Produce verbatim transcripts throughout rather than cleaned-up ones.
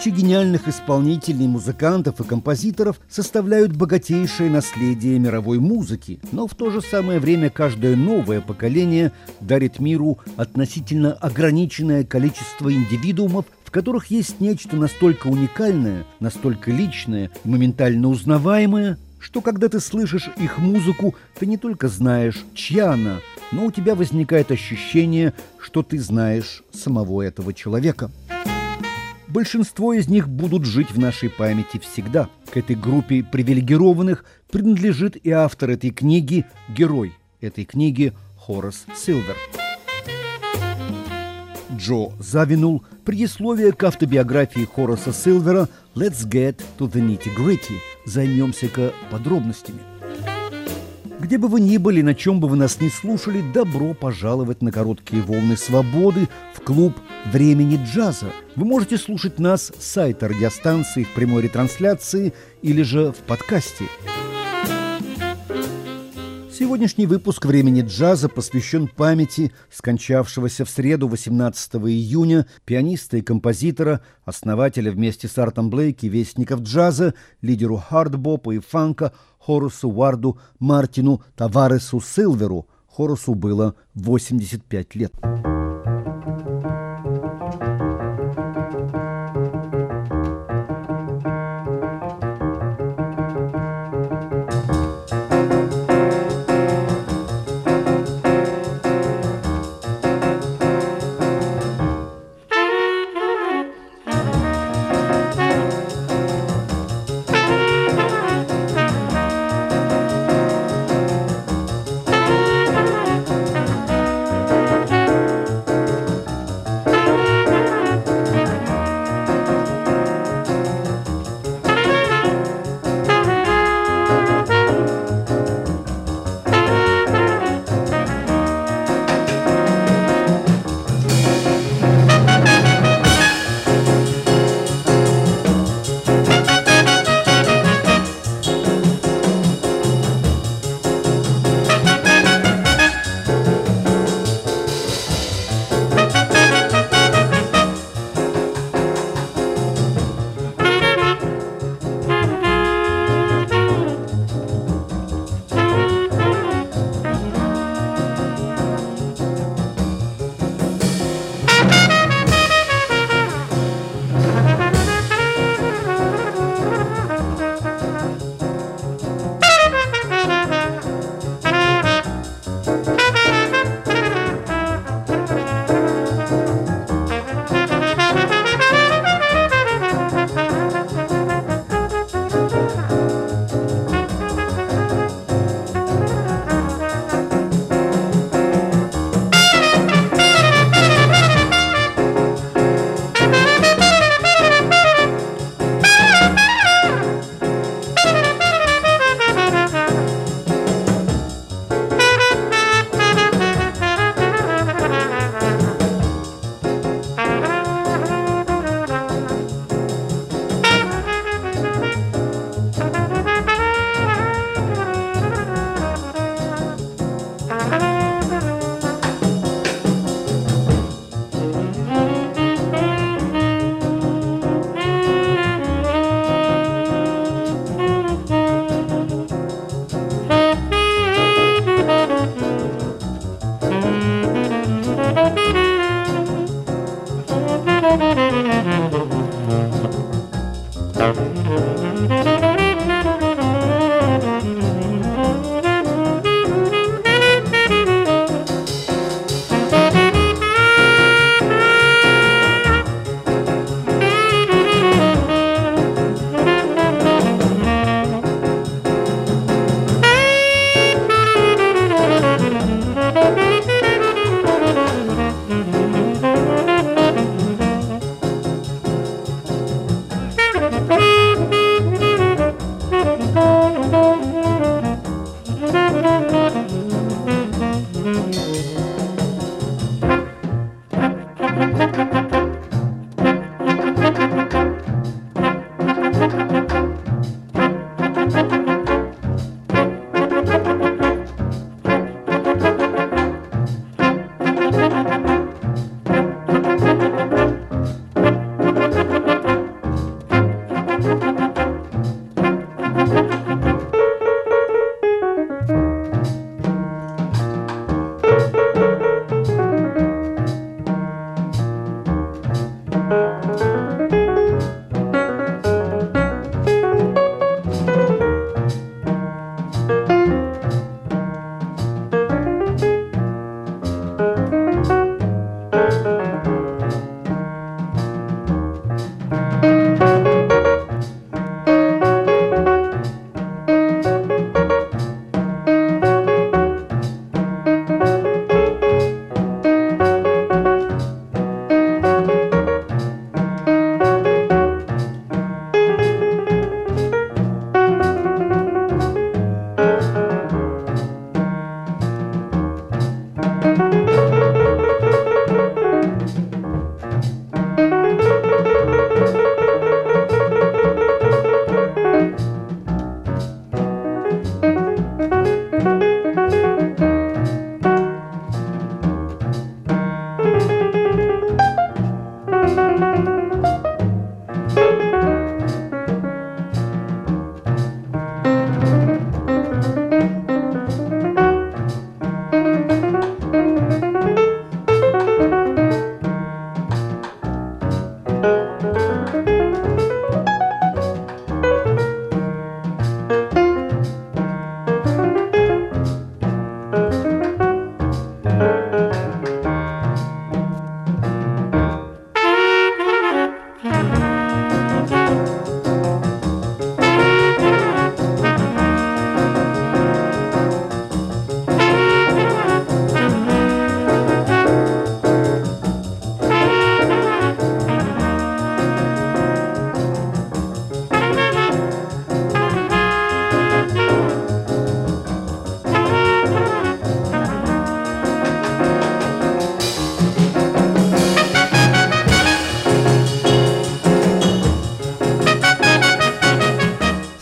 Тысячи гениальных исполнителей, музыкантов и композиторов составляют богатейшее наследие мировой музыки, но в то же самое время каждое новое поколение дарит миру относительно ограниченное количество индивидуумов, в которых есть нечто настолько уникальное, настолько личное и моментально узнаваемое, что когда ты слышишь их музыку, ты не только знаешь, чья она, но у тебя возникает ощущение, что ты знаешь самого этого человека. Большинство из них будут жить в нашей памяти всегда. К этой группе привилегированных принадлежит и автор этой книги, герой этой книги Хорас Силвер. Джо Завинул, предисловие к автобиографии Хораса Силвера «Let's get to the nitty-gritty». Займемся-ка подробностями. Где бы вы ни были, на чем бы вы нас ни слушали, добро пожаловать на короткие волны свободы в клуб времени джаза. Вы можете слушать нас с сайта радиостанции в прямой ретрансляции или же в подкасте. Сегодняшний выпуск «Времени джаза» посвящен памяти скончавшегося в среду восемнадцатого июня пианиста и композитора, основателя вместе с Артом Блейки вестников джаза, лидеру хардбопа и фанка Хорасу Уарду Мартину Таваресу Силверу. Хорасу было восемьдесят пять лет.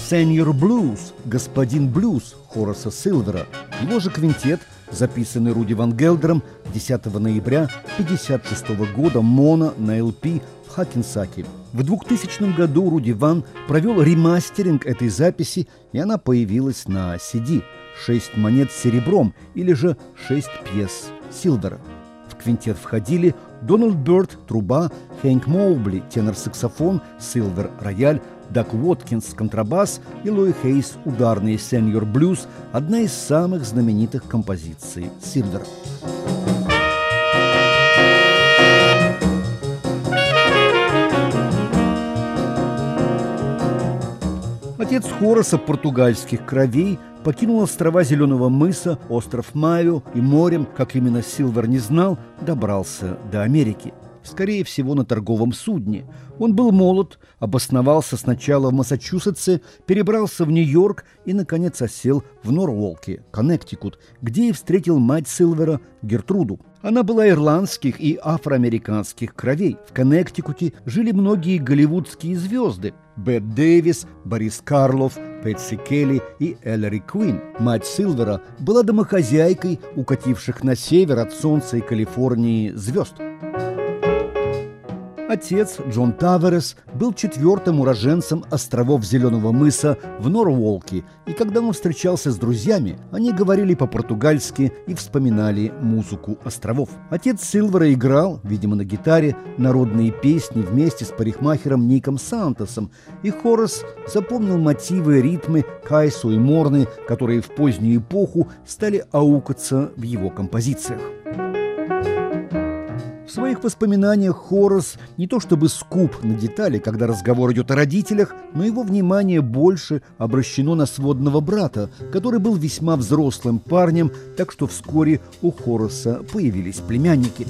«Senior Blues» – «Господин блюз» Хораса Силвера. Его же квинтет, записанный Руди Ван Гелдером десятого ноября тысяча девятьсот пятьдесят шестого года моно на эл пи в Хакенсаке. В двухтысячном году Руди Ван провел ремастеринг этой записи, и она появилась на си ди «Шесть монет серебром» или же «Шесть пьес Силвера». В квинтет входили Дональд Бёрд – труба, Хэнк Моубли – тенор-саксофон, Силвер – рояль, Даг Уоткинс – контрабас и Луи Хейс – ударный «Senior Blues» – одна из самых знаменитых композиций Силвера. Отец Хораса португальских кровей покинул острова Зеленого мыса, остров Майо, и морем, как именно Силвер не знал, добрался до Америки. Скорее всего, на торговом судне. Он был молод, обосновался сначала в Массачусетсе, перебрался в Нью-Йорк и, наконец, осел в Норволке, Коннектикут, где и встретил мать Силвера, Гертруду. Она была ирландских и афроамериканских кровей. В Коннектикуте жили многие голливудские звезды – Бет Дэвис, Борис Карлофф, Пэтси Келли и Эллари Куин. Мать Силвера была домохозяйкой укативших на север от солнца и Калифорнии звезд. Отец, Джон Таверес, был четвертым уроженцем островов Зеленого мыса в Норволке, и когда он встречался с друзьями, они говорили по-португальски и вспоминали музыку островов. Отец Силвера играл, видимо, на гитаре, народные песни вместе с парикмахером Ником Сантосом, и Хорас запомнил мотивы и ритмы Кайсо и Морны, которые в позднюю эпоху стали аукаться в его композициях. В своих воспоминаниях Хорас не то чтобы скуп на детали, когда разговор идет о родителях, но его внимание больше обращено на сводного брата, который был весьма взрослым парнем, так что вскоре у Хораса появились племянники.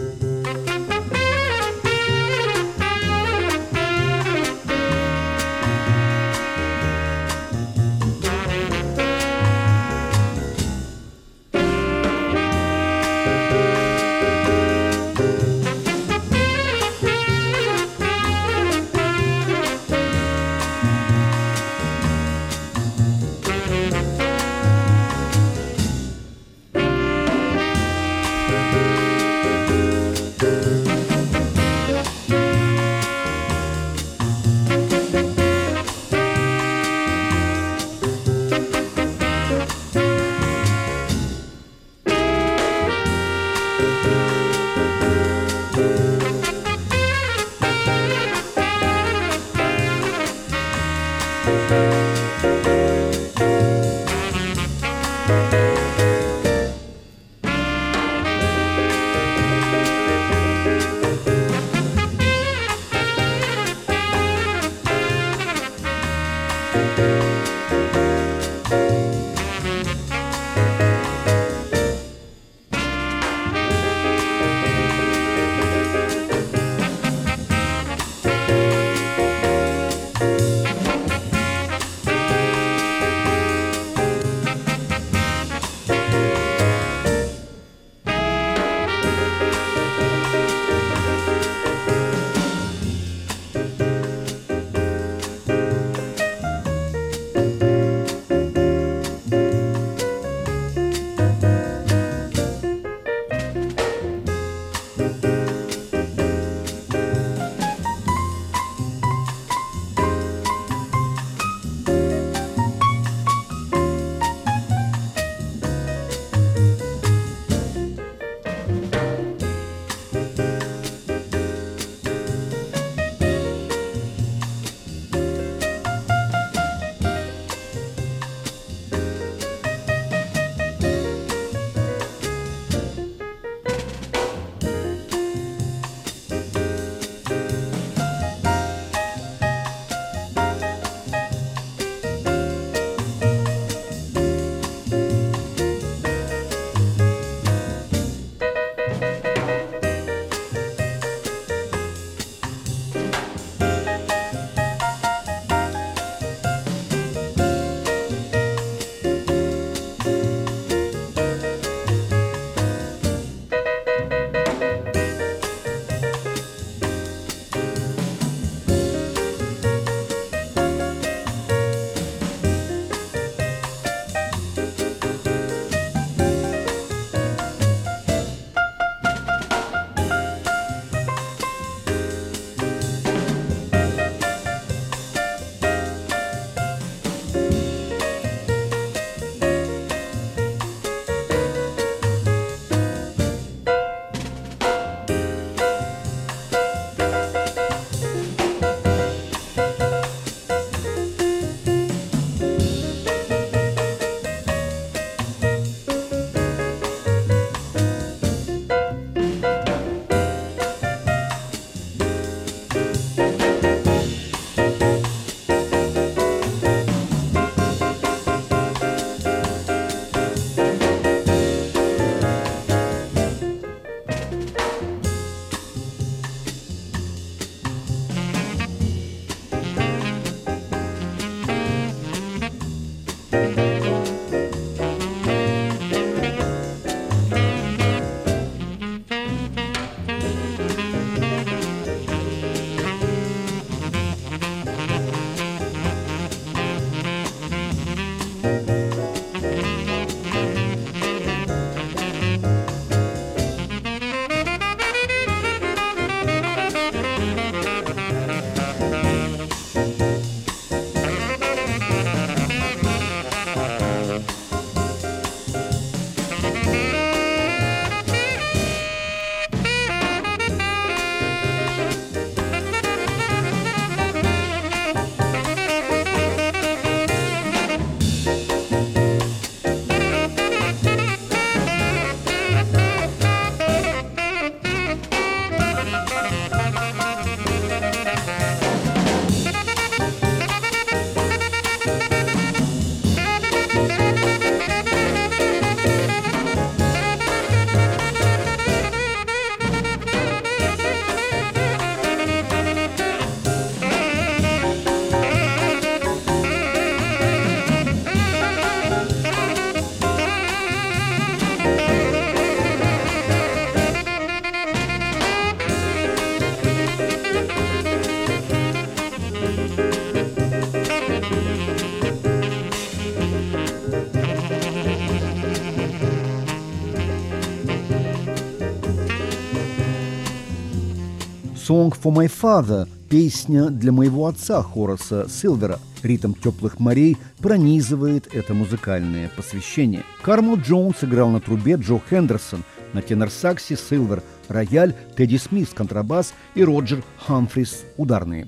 «Song for my father» – песня для моего отца Хораса Силвера. Ритм «Теплых морей» пронизывает это музыкальное посвящение. Кармел Джонс играл на трубе, Джо Хендерсон на тенор-саксе, Силвер – рояль, Тедди Смит – контрабас и Роджер Хамфрис – ударные.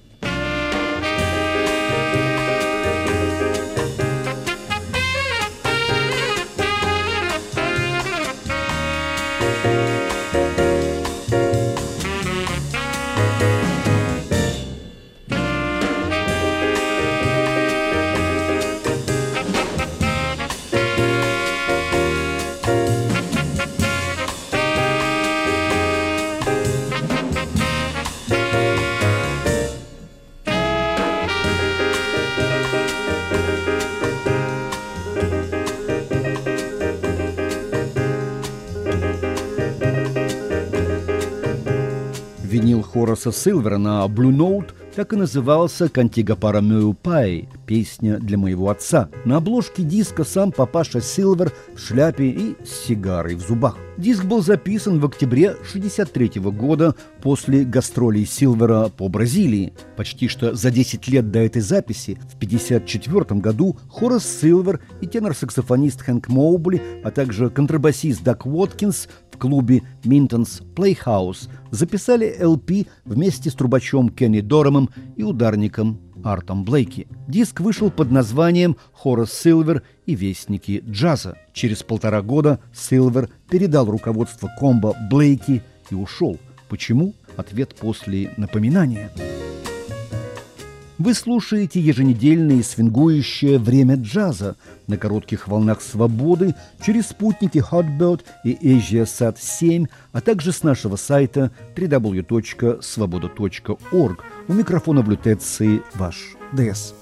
Винил Хораса Силвера на Blue Note так и назывался «Кантиго para meu pai» – «Песня для моего отца». На обложке диска сам папаша Силвер в шляпе и с сигарой в зубах. Диск был записан в октябре шестьдесят третьего года после гастролей Силвера по Бразилии. Почти что за десять лет до этой записи, в пятьдесят четвёртом году, Хорас Силвер и тенор-саксофонист Хэнк Моубли, а также контрабасист Даг Уоткинс в клубе Минтон's Playhouse записали эл пи вместе с трубачом Кенни Дорамом и ударником Артом Блейки. Диск вышел под названием «Хорас Силвер и вестники джаза». Через полтора года Силвер передал руководство комбо Блейки и ушел. Почему? Ответ после напоминания. Вы слушаете еженедельное свингующее время джаза на коротких волнах свободы через спутники Hotbird и AsiaSat семь, а также с нашего сайта дабл ю дабл ю дабл ю точка свобода точка орг. У микрофона в лютеции ваш ДС.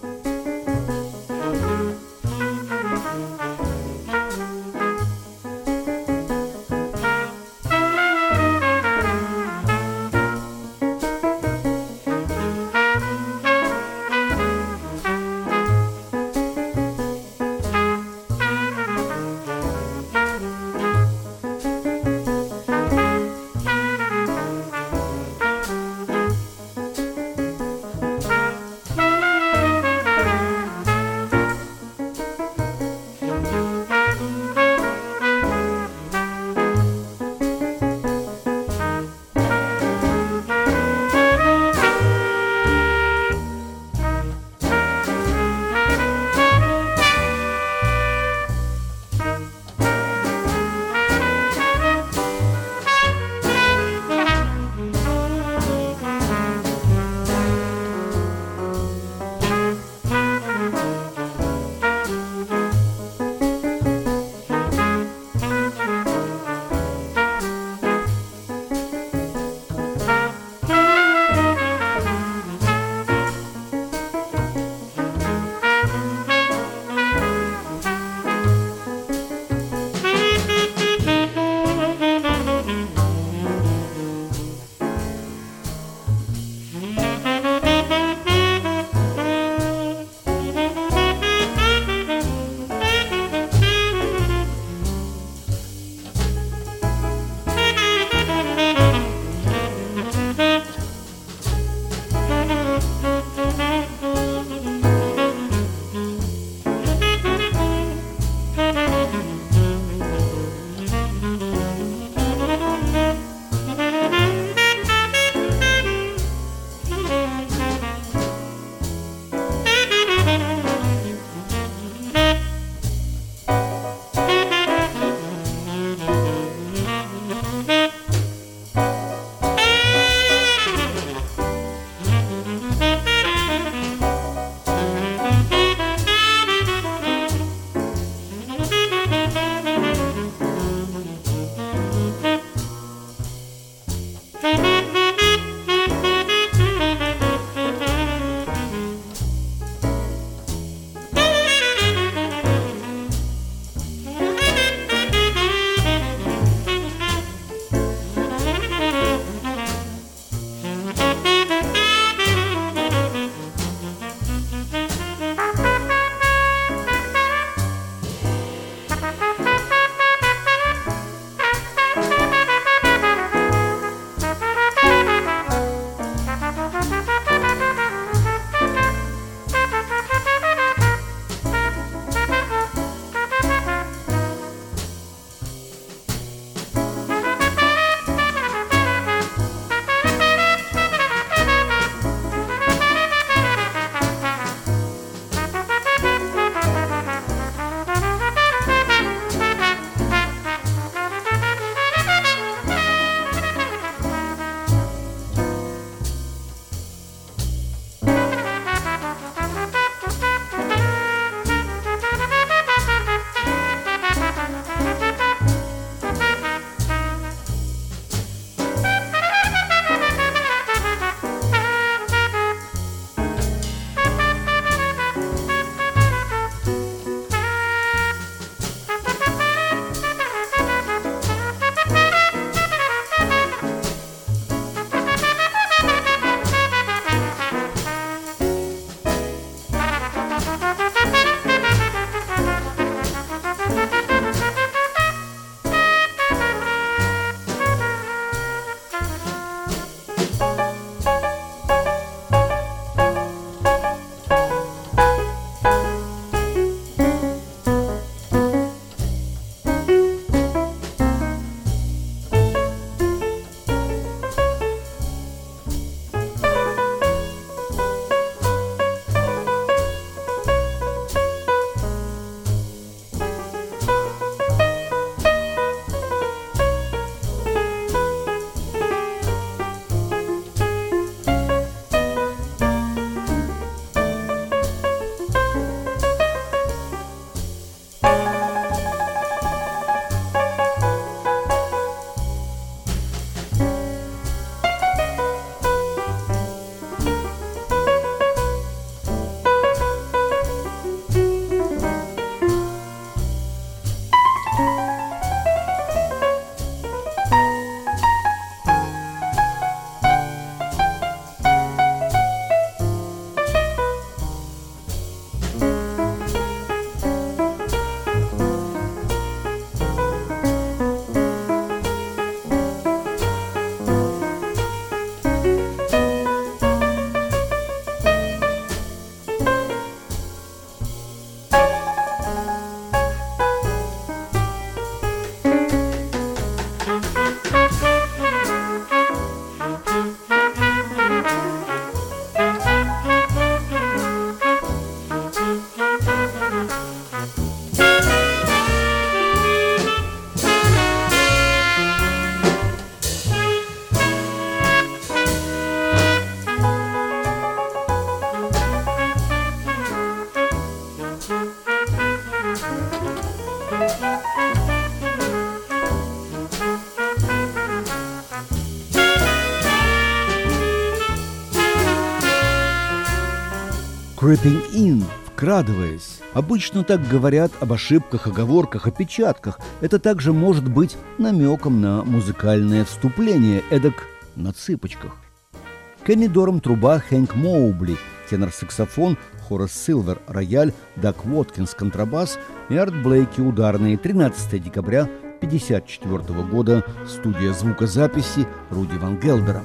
Creeping in, вкрадываясь. Обычно так говорят об ошибках, оговорках, опечатках. Это также может быть намеком на музыкальное вступление, эдак на цыпочках. Кенни Дорам – труба, Хэнк Моубли – тенор-саксофон, Хорас Силвер – рояль, Дак Уоткинс – контрабас и Арт Блейки – ударные. тринадцатого декабря тысяча девятьсот пятьдесят четвёртого года. Студия звукозаписи Руди Ван Гелдера.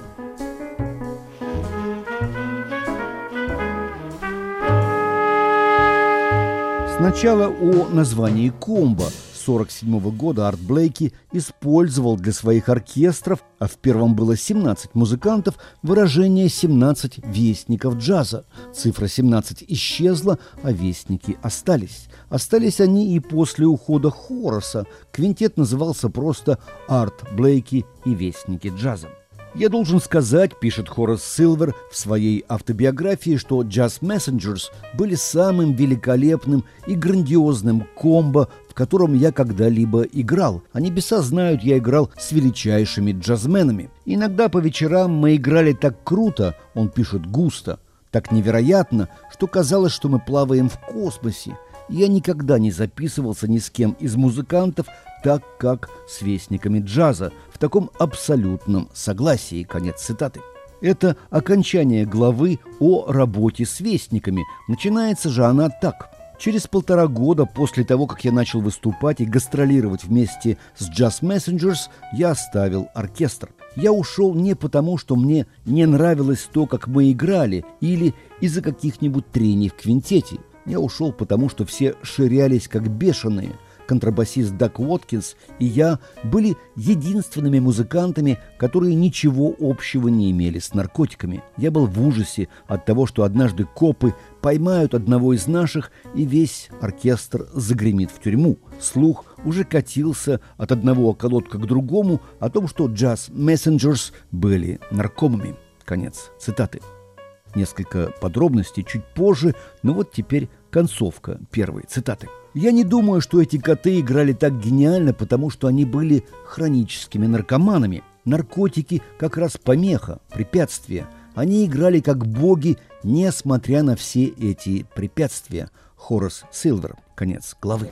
Сначала о названии комбо. С сорок седьмого года Арт Блейки использовал для своих оркестров, а в первом было семнадцать музыкантов, выражение «семнадцать вестников джаза». Цифра семнадцать исчезла, а вестники остались. Остались они и после ухода Хораса. Квинтет назывался просто «Арт Блейки и вестники джаза». «Я должен сказать, — пишет Хорас Силвер в своей автобиографии, — что Jazz Messengers были самым великолепным и грандиозным комбо, в котором я когда-либо играл. А небеса знают, я играл с величайшими джазменами. Иногда по вечерам мы играли так круто, — он пишет густо, — так невероятно, что казалось, что мы плаваем в космосе. Я никогда не записывался ни с кем из музыкантов так, как с вестниками джаза, в таком абсолютном согласии». Конец цитаты. Это окончание главы о работе с вестниками. Начинается же она так. Через полтора года после того, как я начал выступать и гастролировать вместе с Jazz Messengers, я оставил оркестр. Я ушел не потому, что мне не нравилось то, как мы играли, или из-за каких-нибудь трений в квинтете. Я ушел потому, что все ширялись как бешеные. Контрабасист Дак Уоткинс и я были единственными музыкантами, которые ничего общего не имели с наркотиками. Я был в ужасе от того, что однажды копы поймают одного из наших, и весь оркестр загремит в тюрьму. Слух уже катился от одного околотка к другому о том, что Jazz Messengers были наркомами. Конец цитаты. Несколько подробностей чуть позже, но вот теперь концовка первой цитаты. «Я не думаю, что эти коты играли так гениально, потому что они были хроническими наркоманами. Наркотики как раз помеха, препятствие. Они играли как боги, несмотря на все эти препятствия». Хорас Силвер. Конец главы.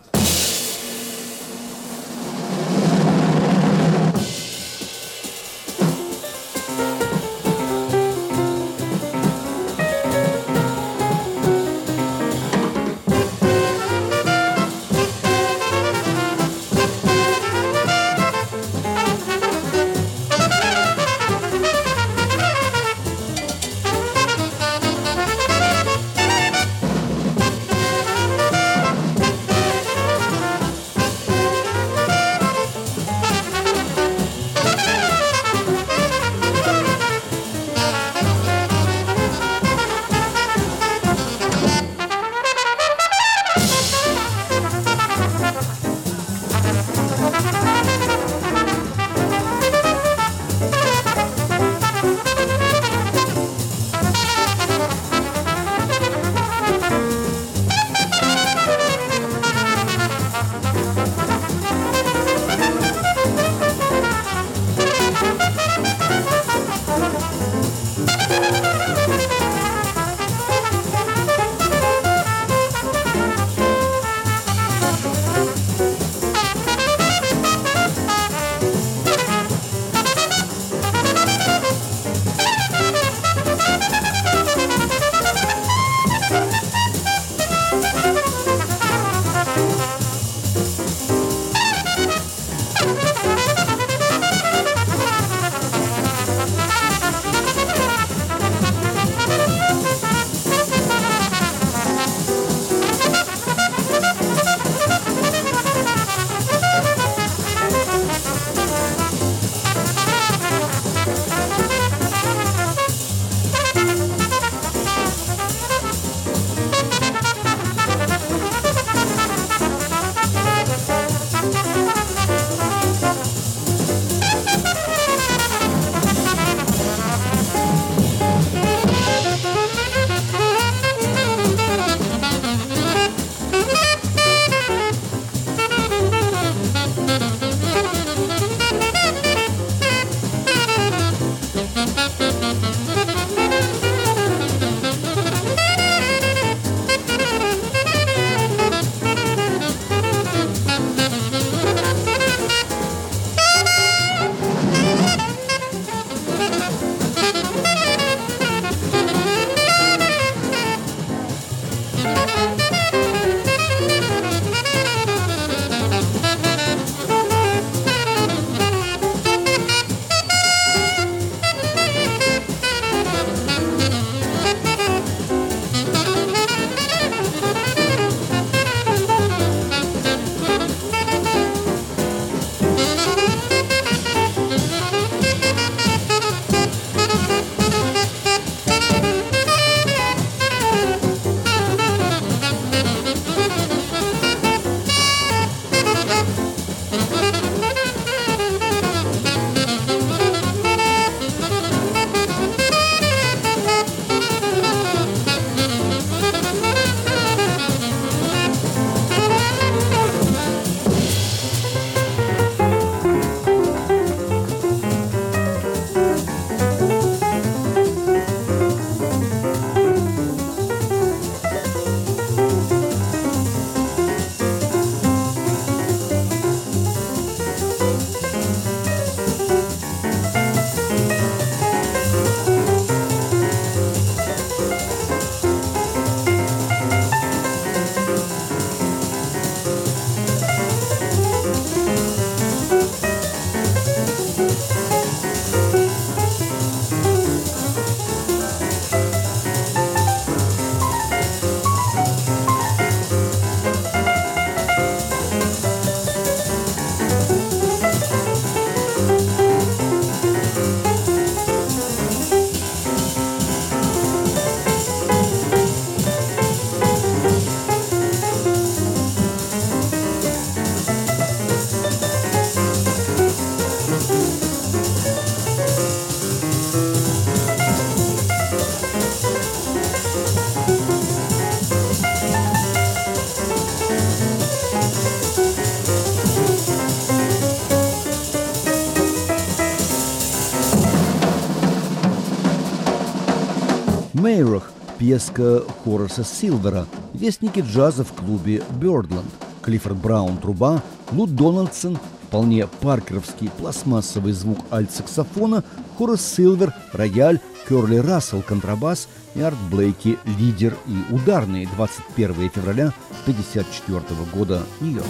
Мейрох, пьеска Хораса Силвера, вестники джаза в клубе Бёрдланд, Клиффорд Браун – труба, Лу Дональдсон – вполне паркеровский пластмассовый звук альт-саксофона, Хорас Силвер – рояль, Кёрли Рассел – контрабас и Арт Блейки – лидер и ударный. двадцать первого февраля тысяча девятьсот пятьдесят четвёртого года, Нью-Йорк.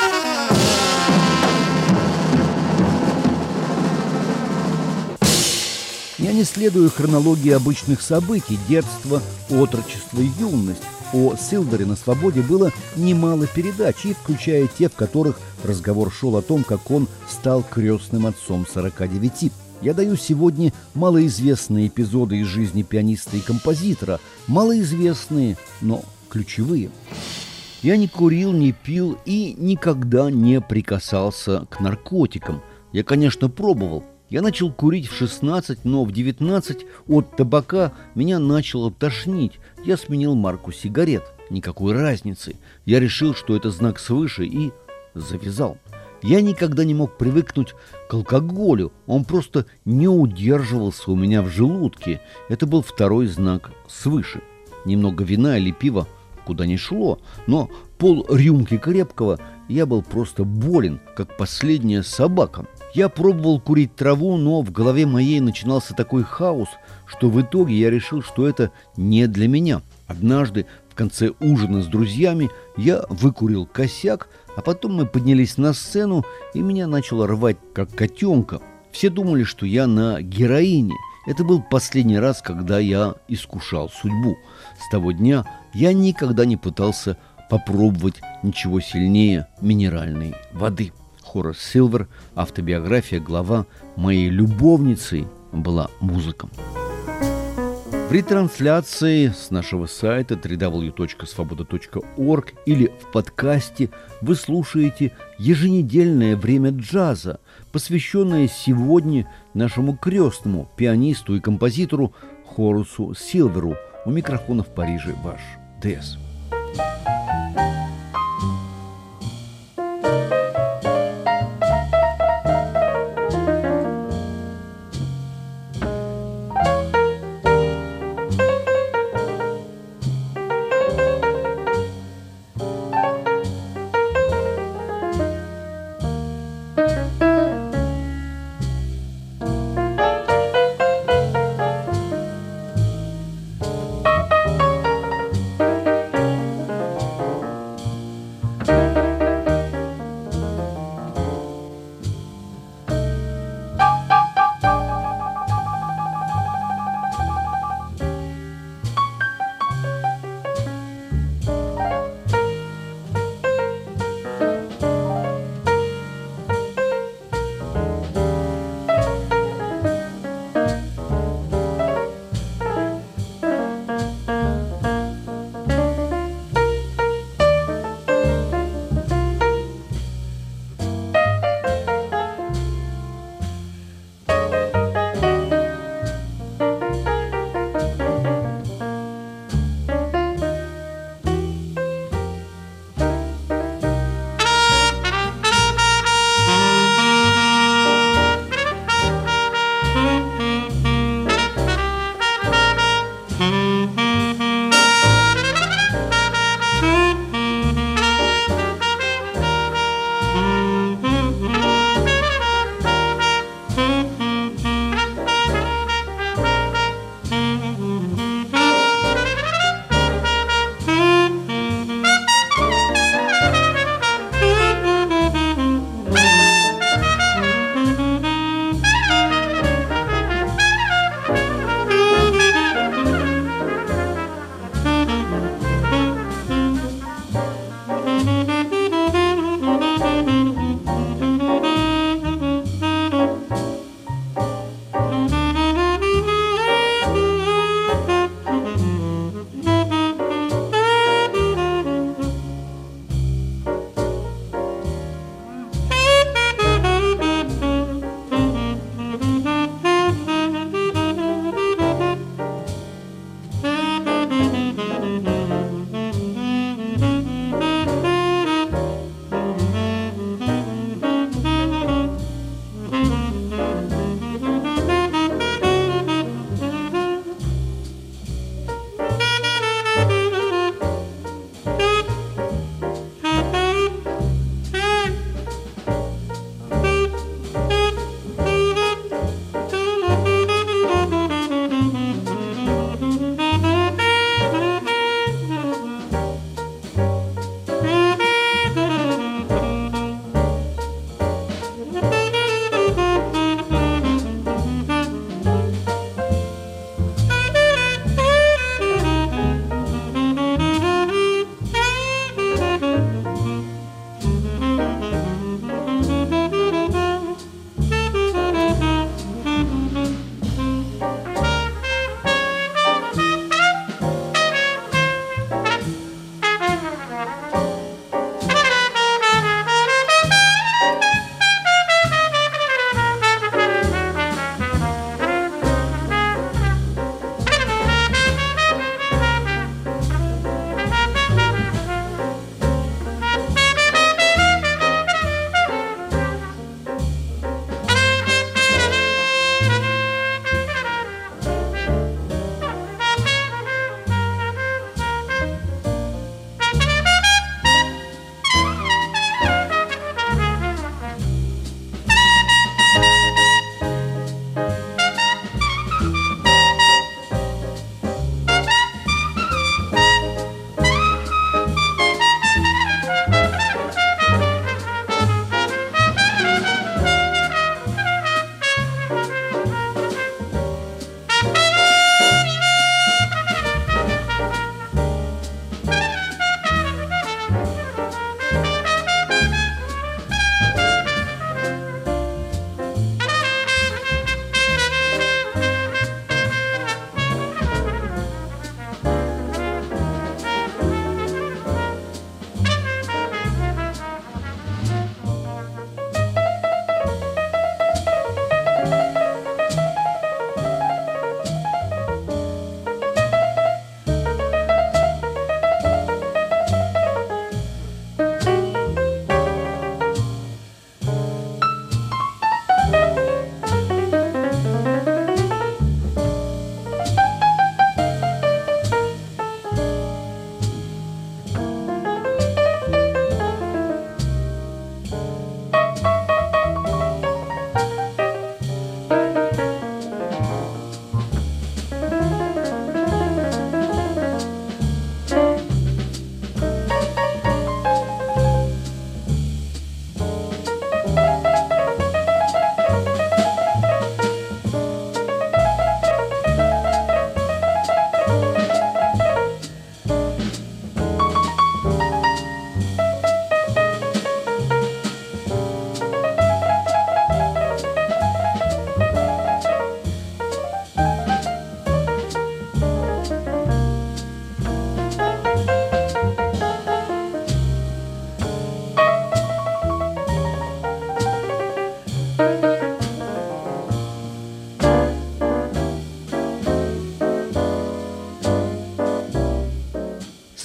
Я не следую хронологии обычных событий: детство, отрочество и юность. О Силвере на свободе было немало передач, и включая те, в которых разговор шел о том, как он стал крестным отцом сорока девяти. Я даю сегодня малоизвестные эпизоды из жизни пианиста и композитора, малоизвестные, но ключевые. Я не курил, не пил и никогда не прикасался к наркотикам. Я, конечно, пробовал. Я начал курить в шестнадцать, но в девятнадцать от табака меня начало тошнить. Я сменил марку сигарет. Никакой разницы. Я решил, что это знак свыше, и завязал. Я никогда не мог привыкнуть к алкоголю. Он просто не удерживался у меня в желудке. Это был второй знак свыше. Немного вина или пива куда ни шло, но пол рюмки крепкого я был просто болен, как последняя собака. Я пробовал курить траву, но в голове моей начинался такой хаос, что в итоге я решил, что это не для меня. Однажды в конце ужина с друзьями я выкурил косяк, а потом мы поднялись на сцену, и меня начало рвать, как котенка. Все думали, что я на героине. Это был последний раз, когда я искушал судьбу. С того дня я никогда не пытался попробовать ничего сильнее минеральной воды. Хорас Силвер, автобиография, глава «Моей любовницей была музыка». В ретрансляции с нашего сайта дабл ю дабл ю дабл ю точка свобода точка орг или в подкасте вы слушаете еженедельное время джаза, посвященное сегодня нашему крестному пианисту и композитору Хорасу Силверу. У микрофона в Париже ваш ДС.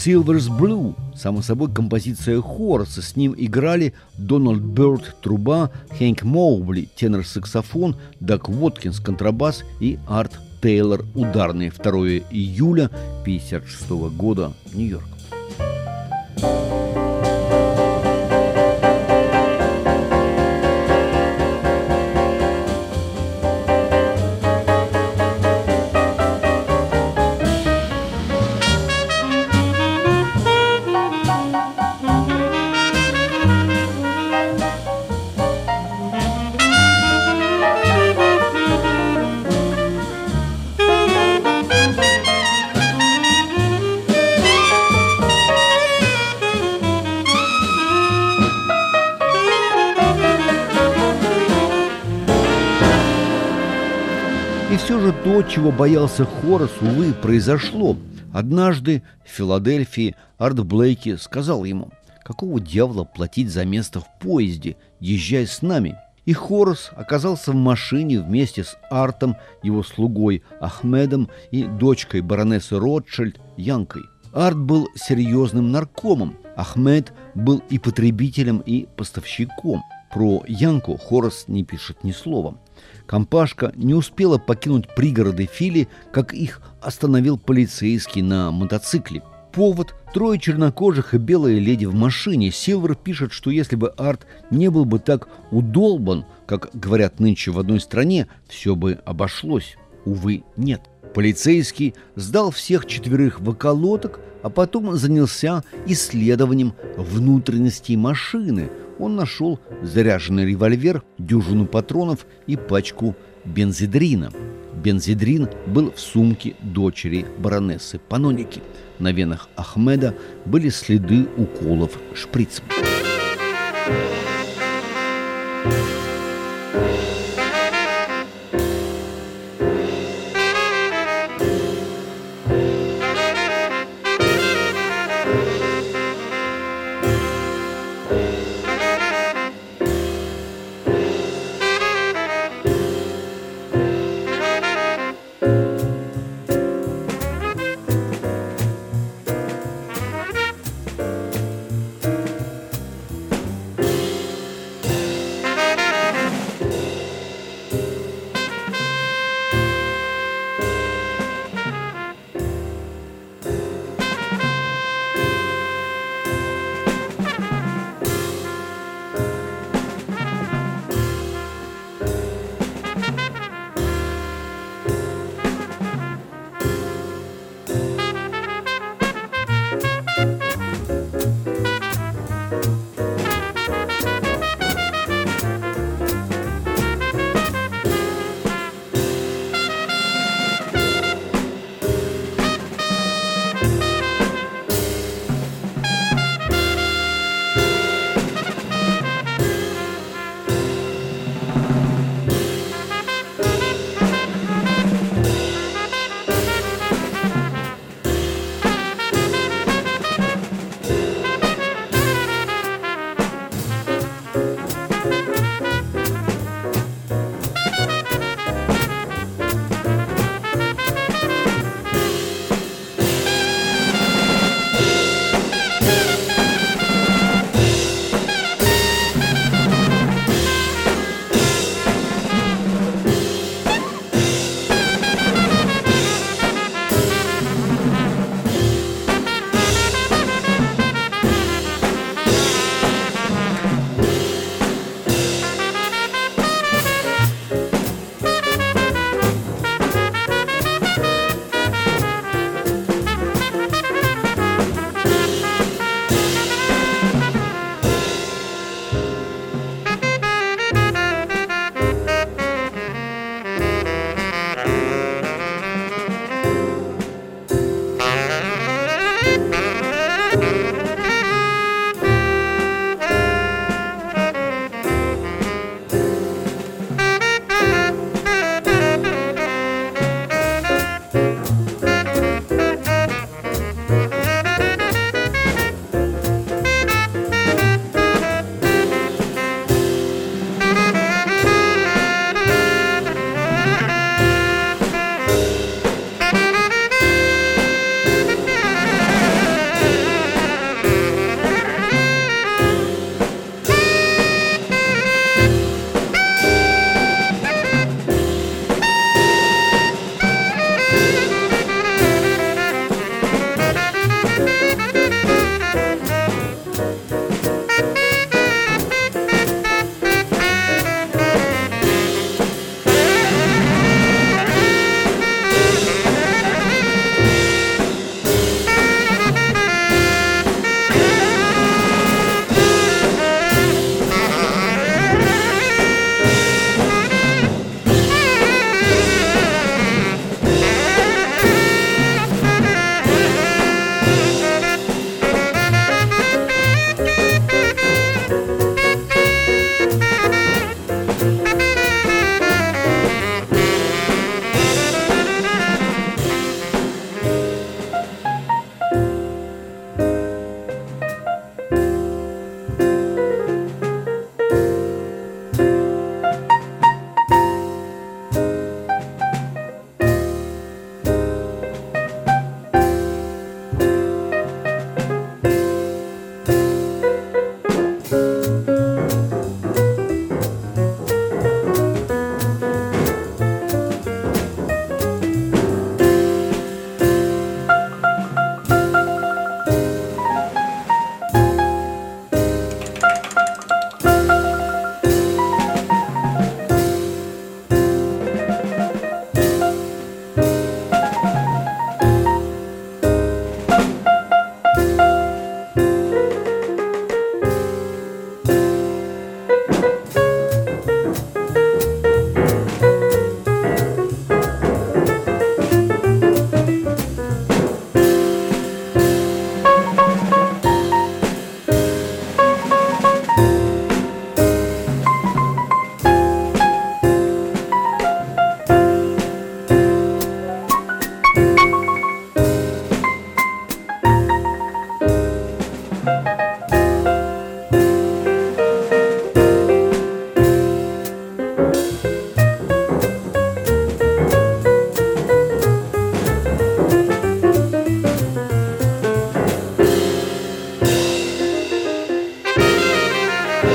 «Silver's Blue», само собой композиция Хораса. С ним играли Дональд Бёрд – труба, Хэнк Моубли – тенор-саксофон, Даг Уоткинс – контрабас и Арт Тейлор – ударные. второго июля тысяча девятьсот пятьдесят шестого года, Нью-Йорк. И все же то, чего боялся Хорас, увы, произошло. Однажды в Филадельфии Арт Блейки сказал ему: «Какого дьявола платить за место в поезде? Езжай с нами». И Хорас оказался в машине вместе с Артом, его слугой Ахмедом и дочкой баронессы Ротшильд Янкой. Арт был серьезным наркомом, Ахмед был и потребителем, и поставщиком. Про Янку Хорас не пишет ни слова. Компашка не успела покинуть пригороды Фили, как их остановил полицейский на мотоцикле. Повод – трое чернокожих и белая леди в машине. Силвер пишет, что если бы Арт не был бы так удолбан, как говорят нынче в одной стране, все бы обошлось. Увы, нет. Полицейский сдал всех четверых в околоток, а потом занялся исследованием внутренностей машины. Он нашел заряженный револьвер, дюжину патронов и пачку бензидрина. Бензидрин был в сумке дочери баронессы Паноники. На венах Ахмеда были следы уколов шприцем.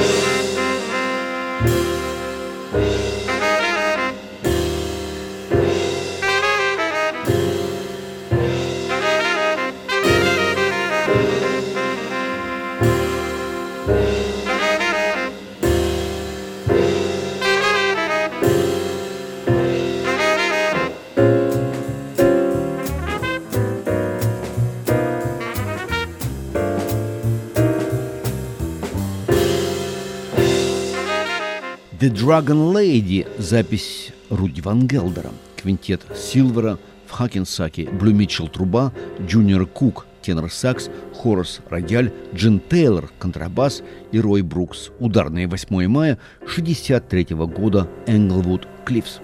«The Dragon Lady» – запись Руди Ван Гелдера, квинтет Силвера в Хакенсаке, Блю Митчелл – труба, Джуниор Кук – тенор-сакс, Хорас – рояль, Джин Тейлор – контрабас и Рой Брукс – ударные восьмое мая шестьдесят третьего года, Энглвуд Клиффс.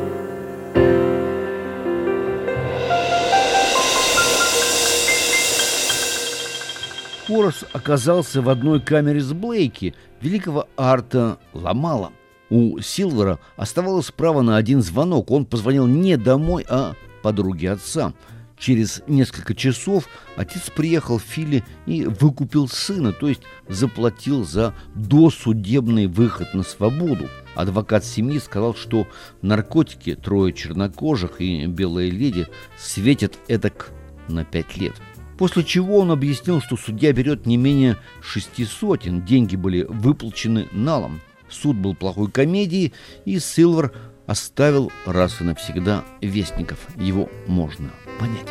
Хорас оказался в одной камере с Блейки, великого Арта Ламала. У Силвера оставалось право на один звонок. Он позвонил не домой, а подруге отца. Через несколько часов отец приехал в Филли и выкупил сына, то есть заплатил за досудебный выход на свободу. Адвокат семьи сказал, что наркотики, трое чернокожих и белая леди светят эдак на пять лет. После чего он объяснил, что судья берет не менее шести сотен, деньги были выплачены налом. Суд был плохой комедией, и Силвер оставил раз и навсегда вестников. Его можно понять.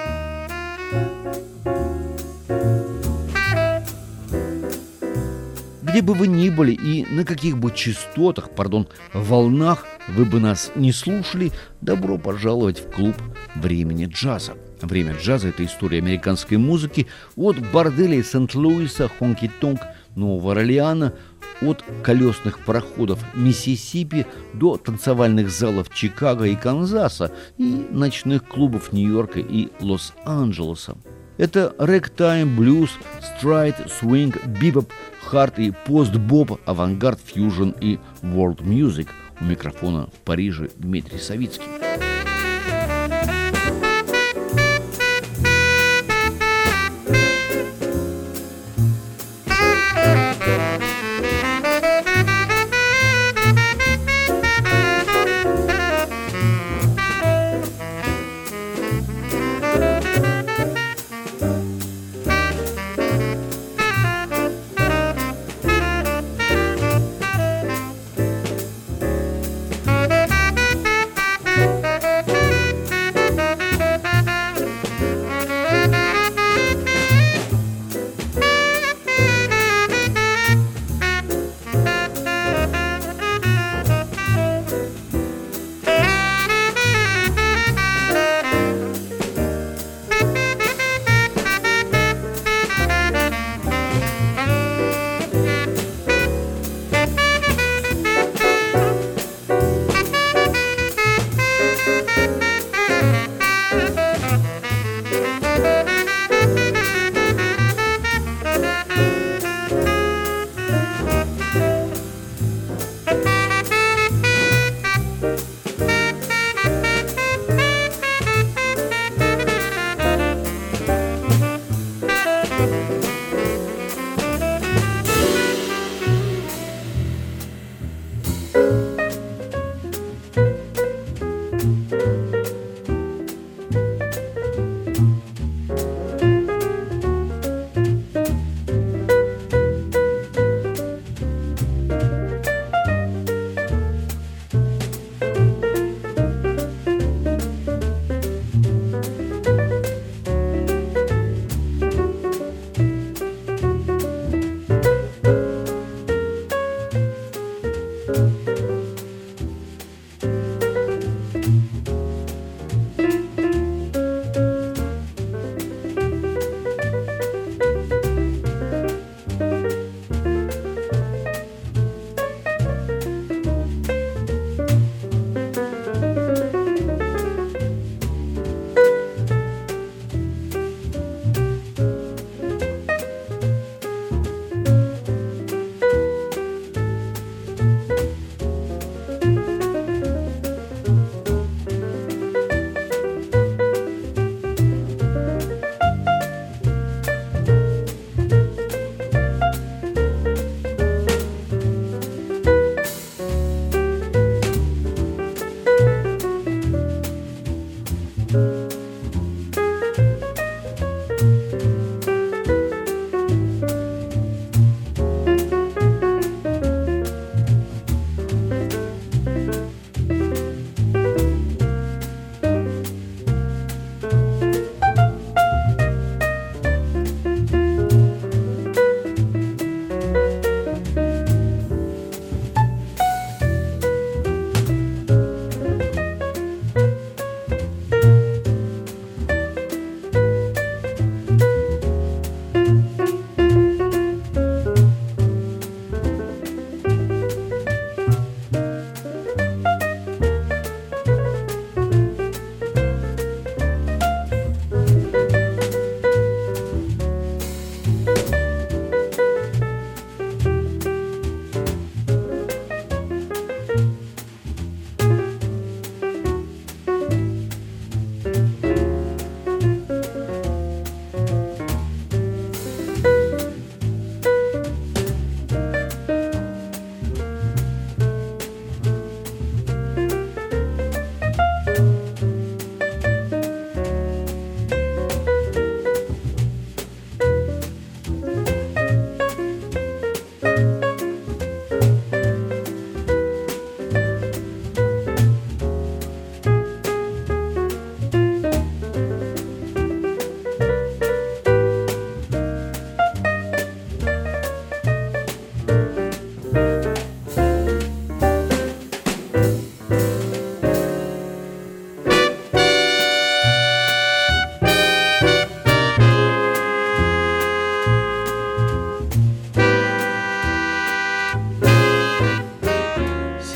Где бы вы ни были и на каких бы частотах, пардон, волнах вы бы нас не слушали, добро пожаловать в клуб времени джаза. Время джаза – это история американской музыки от борделей Сент-Луиса, Хонки-Тонк, Нового Орлеана, от колесных пароходов Миссисипи до танцевальных залов Чикаго и Канзаса и ночных клубов Нью-Йорка и Лос-Анджелеса. Это рэктайм, блюз, страйд, свинг, бибоп, хард и пост-боб, авангард, фьюжн и ворлд мьюзик. У микрофона в Париже Дмитрий Савицкий.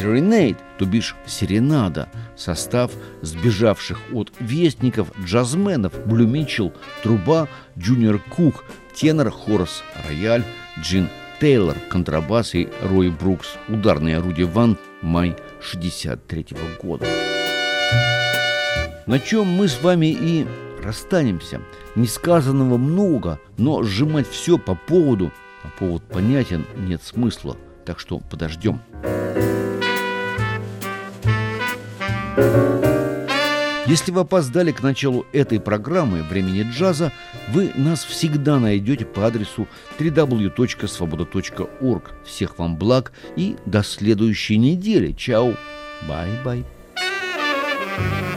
Serenade, то бишь серенада, состав сбежавших от вестников джазменов: Блю Митчелл, труба, Джуниор Кук, тенор, хорус, рояль, Джин Тейлор, контрабас и Рой Брукс, ударное орудие Ван, май шестьдесят третьего года. На чем мы с вами и расстанемся. Несказанного много, но сжимать все по поводу, а повод понятен, нет смысла, так что подождем. Если вы опоздали к началу этой программы «Времени джаза», вы нас всегда найдете по адресу дабл ю дабл ю дабл ю точка свобода точка орг. Всех вам благ и до следующей недели. Чао. Бай-бай.